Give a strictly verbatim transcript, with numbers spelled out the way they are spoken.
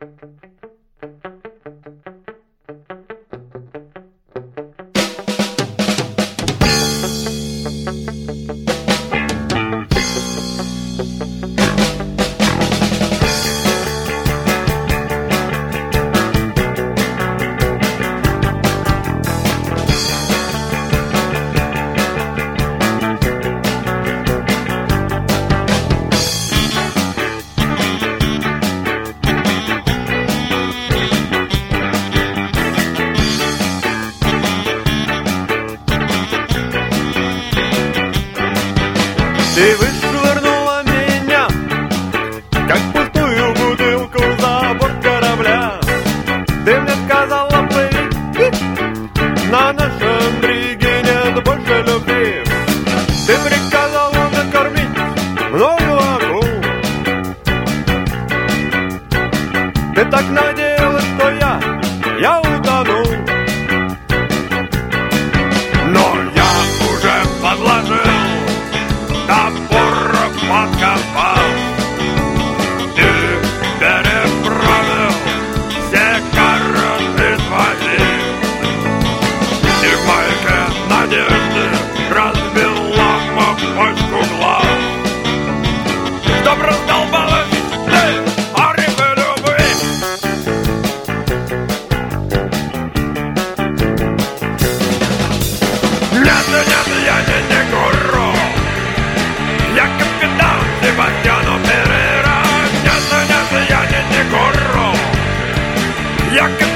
Ты вышвырнула меня, как пустую бутылку за борт корабля. Ты мне сказала, плыть, на нашем бреге нет больше любви. Ты приказала накормить мною акул. Ты так надеялась, что я, я утону. Но я уже подложил, топор подкопал и переправил все карты свои. И в маяке надежды разбила мопочку глаз, чтоб раздолбалась ты орехи любви. Нет, нет, я не, не гуру, я капитан Себастьяну Перейра. Нет, нет, я не, не гуру, я капитан